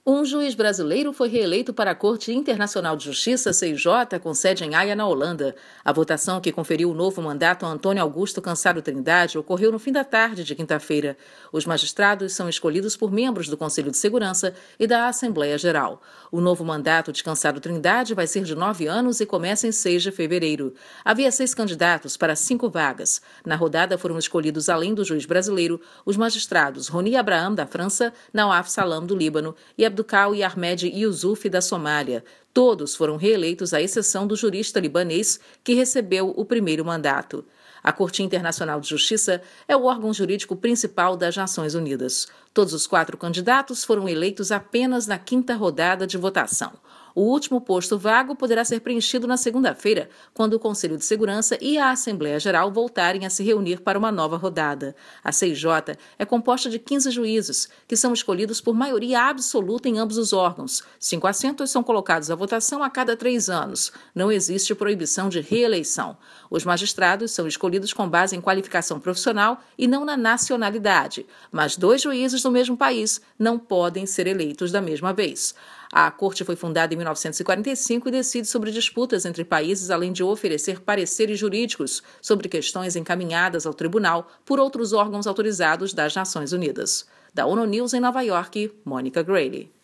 Um juiz brasileiro foi reeleito para a Corte Internacional de Justiça, CIJ, com sede em Haia, na Holanda. A votação que conferiu o novo mandato a Antônio Augusto Cansado Trindade ocorreu no fim da tarde de quinta-feira. Os magistrados são escolhidos por membros do Conselho de Segurança e da Assembleia Geral. O novo mandato de Cansado Trindade vai ser de 9 anos e começa em 6 de fevereiro. Havia 6 candidatos para 5 vagas. Na rodada foram escolhidos, além do juiz brasileiro, os magistrados Roni Abraham, da França, Nawaf Salam, do Líbano, e Abdulkader Ahmed Yusuf, da Somália. Todos foram reeleitos, à exceção do jurista libanês, que recebeu o primeiro mandato. A Corte Internacional de Justiça é o órgão jurídico principal das Nações Unidas. Todos os 4 candidatos foram eleitos apenas na 5ª rodada de votação. O último posto vago poderá ser preenchido na segunda-feira, quando o Conselho de Segurança e a Assembleia Geral voltarem a se reunir para uma nova rodada. A CIJ é composta de 15 juízes, que são escolhidos por maioria absoluta em ambos os órgãos. 5 assentos são colocados à votação a cada 3 anos. Não existe proibição de reeleição. Os magistrados são escolhidos com base em qualificação profissional e não na nacionalidade, mas 2 juízes do mesmo país não podem ser eleitos da mesma vez. A Corte foi fundada em 1945 e decide sobre disputas entre países, além de oferecer pareceres jurídicos sobre questões encaminhadas ao tribunal por outros órgãos autorizados das Nações Unidas. Da ONU News em Nova York, Mônica Grayle.